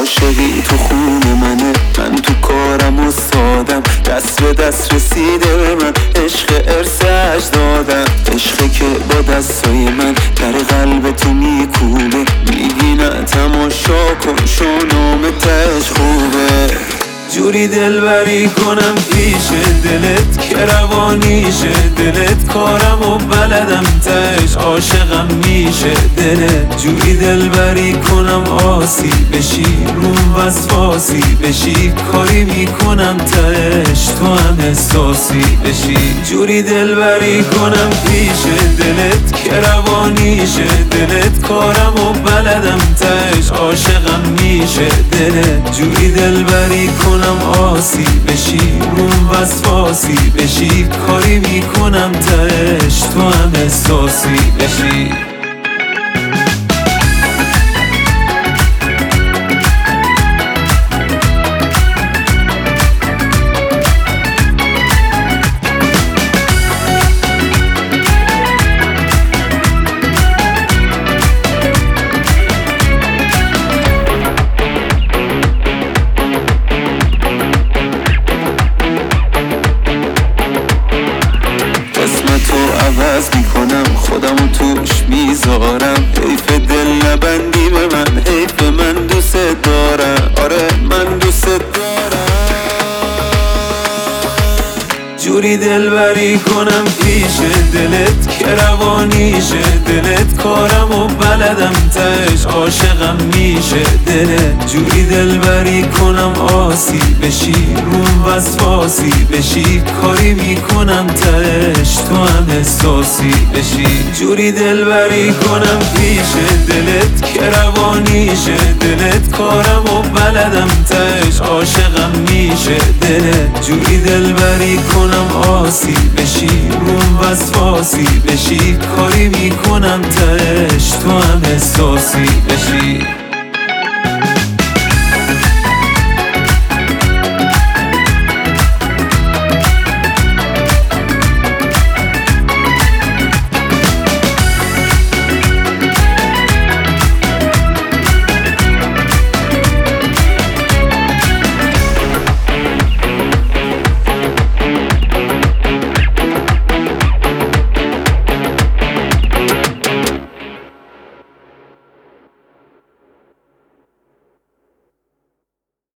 عاشقی تو خون منه، من تو کارم و سادم، دست به دست رسیده به من، عشق ارث اجدادم، عشقی که با دستای من در قلب تو میکوبه، میگی نه تماشا کن شونام تش خوبه. جوری دلبری کنم پیش دلت که روانیشه دلت، کارم و بلدم تش عاشقم میشه دلت. جوری دلبری کنم آسی بشی روم وسواسی بشی، کاری میکنم تش تو هم احساسی بشی. جوری دلبری کنم پیش دلت که روانیشه دلت، کارم و بلدم تش عاشقم میشه دلت. جوری دلبری کنم آسی بشی روم وسواسی بشی، کاری میکنم تش تو هم احساسی بشی. اسمتو عوض میکنم خودمو توش میذارم، حیف دل نبندی به من، حیف من دوست دارم، آره من دوست دارم. جوری دلبری کنم پیش دلت که روانیشه دلت، کارم و بلدم تش عاشقم میشه دلت. جوری دلبری کنم آسی بشی روم وسواسی بشی، کاری میکنم تش تو هم احساسی بشی. جوری دلبری کنم پیش دلت که روانیشه دلت، کارم و بلدم تش عاشقم میشه دلت. جوری دلبری کنم آسی بشی روم وسواسی بشی، کاری میکنم تش تو هم احساسی بشی.